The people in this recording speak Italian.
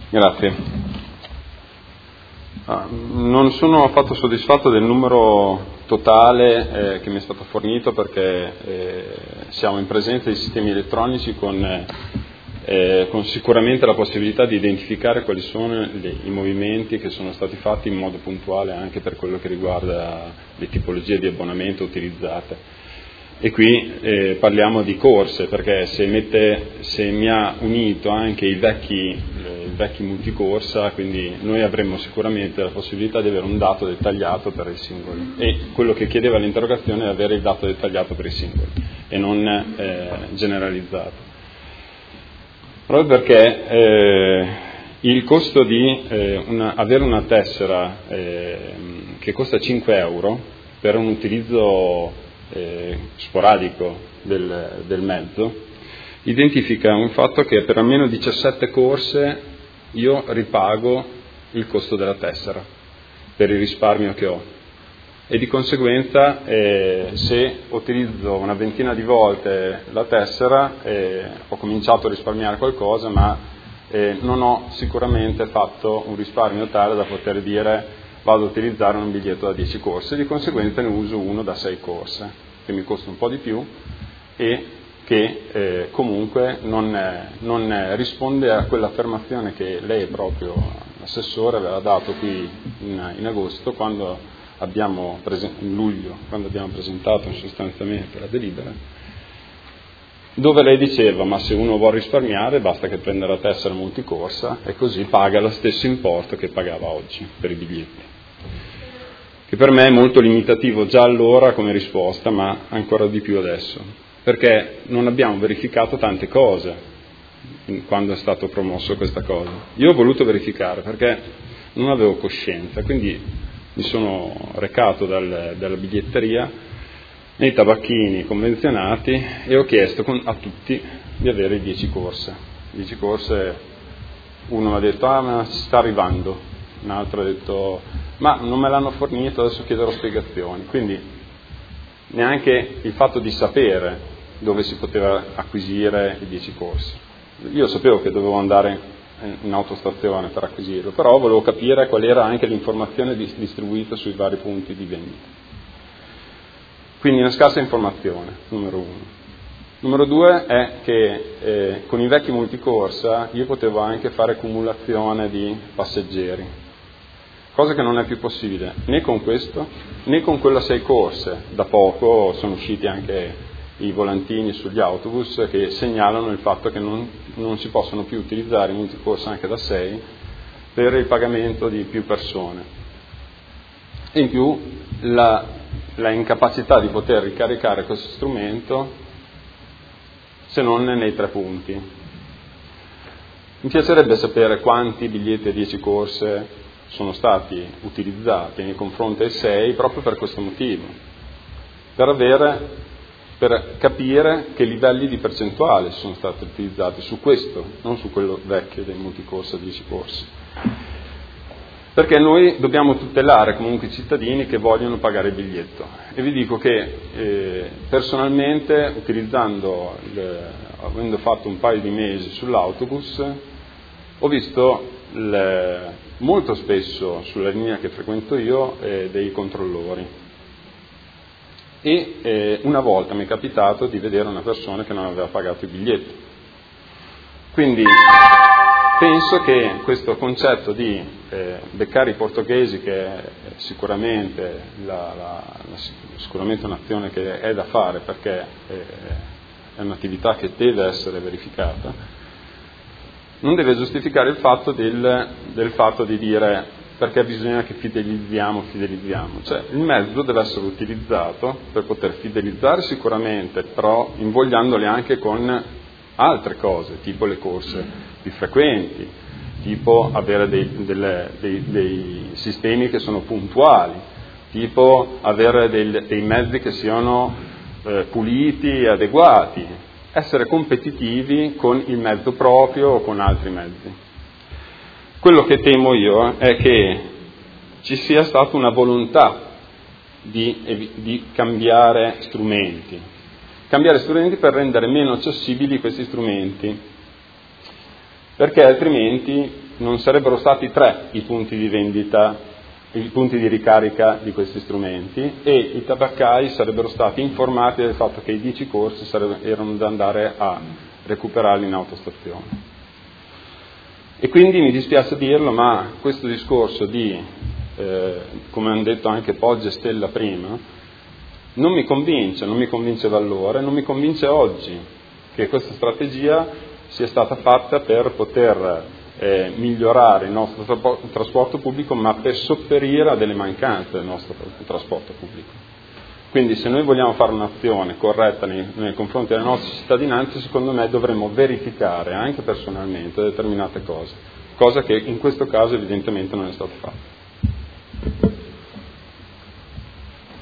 Grazie. Non sono affatto soddisfatto del numero totale che mi è stato fornito, perché siamo in presenza di sistemi elettronici con sicuramente la possibilità di identificare quali sono i movimenti che sono stati fatti in modo puntuale anche per quello che riguarda le tipologie di abbonamento utilizzate. E qui parliamo di corse, perché se mi ha unito anche i vecchi multicorsa, quindi noi avremmo sicuramente la possibilità di avere un dato dettagliato per i singoli, e quello che chiedeva l'interrogazione è avere il dato dettagliato per i singoli e non generalizzato. Proprio perché il costo di avere una tessera che costa 5 euro per un utilizzo sporadico del mezzo identifica un fatto che per almeno 17 corse io ripago il costo della tessera per il risparmio che ho, e di conseguenza se utilizzo una ventina di volte la tessera ho cominciato a risparmiare qualcosa, ma non ho sicuramente fatto un risparmio tale da poter dire vado a utilizzare un biglietto da 10 corse, di conseguenza ne uso uno da 6 corse, che mi costa un po' di più e che comunque non risponde a quell'affermazione che lei proprio, l'assessore, aveva dato qui in agosto, quando in luglio, quando abbiamo presentato sostanzialmente la delibera, dove lei diceva ma se uno vuole risparmiare basta che prenda la tessera multicorsa e così paga lo stesso importo che pagava oggi per i biglietti, che per me è molto limitativo già allora come risposta, ma ancora di più adesso, perché non abbiamo verificato tante cose quando è stato promosso questa cosa. Io ho voluto verificare perché non avevo coscienza, quindi mi sono recato dalla biglietteria nei tabacchini convenzionati e ho chiesto a tutti di avere 10 corse. 10 corse, uno mi ha detto ma ci sta arrivando, un altro ha detto ma non me l'hanno fornito, adesso chiederò spiegazioni. Quindi neanche il fatto di sapere dove si poteva acquisire i 10 corsi. Io sapevo che dovevo andare in autostazione per acquisirlo, però volevo capire qual era anche l'informazione distribuita sui vari punti di vendita. Quindi una scarsa informazione, numero uno. Numero due è che con i vecchi multicorsa io potevo anche fare cumulazione di passeggeri, cosa che non è più possibile né con questo né con quella 6 corse. Da poco sono usciti anche i volantini sugli autobus che segnalano il fatto che non si possono più utilizzare i multicorsa anche da 6 per il pagamento di più persone. E in più la incapacità di poter ricaricare questo strumento se non nei 3 punti. Mi piacerebbe sapere quanti biglietti a 10 corse sono stati utilizzati nei confronti ai 6 proprio per questo motivo, per capire che livelli di percentuale sono stati utilizzati su questo, non su quello vecchio dei multicorsa a 10 corse. Perché noi dobbiamo tutelare comunque i cittadini che vogliono pagare il biglietto. E vi dico che personalmente, avendo fatto un paio di mesi sull'autobus, ho visto molto spesso sulla linea che frequento io dei controllori. E una volta mi è capitato di vedere una persona che non aveva pagato il biglietto. Quindi penso che questo concetto di beccare i portoghesi, che è sicuramente sicuramente un'azione che è da fare, perché è un'attività che deve essere verificata, non deve giustificare il fatto del fatto di dire perché bisogna che fidelizziamo. Cioè il mezzo deve essere utilizzato per poter fidelizzare sicuramente, però invogliandoli anche con altre cose, tipo le corse più frequenti, tipo avere dei sistemi che sono puntuali, tipo avere dei mezzi che siano puliti e adeguati, essere competitivi con il mezzo proprio o con altri mezzi. Quello che temo io è che ci sia stata una volontà di cambiare strumenti per rendere meno accessibili questi strumenti, perché altrimenti non sarebbero stati 3 i punti di vendita, i punti di ricarica di questi strumenti, e i tabaccai sarebbero stati informati del fatto che i 10 corsi erano da andare a recuperarli in autostazione. E quindi mi dispiace dirlo, ma questo discorso di, come hanno detto anche Poggi e Stella prima, non mi convince Vallore, non mi convince oggi che questa strategia sia stata fatta per poter migliorare il nostro trasporto pubblico, ma per sopperire a delle mancanze del nostro trasporto pubblico. Quindi se noi vogliamo fare un'azione corretta nei confronti delle nostre cittadinanze, secondo me dovremmo verificare anche personalmente determinate cose, cosa che in questo caso evidentemente non è stata fatta.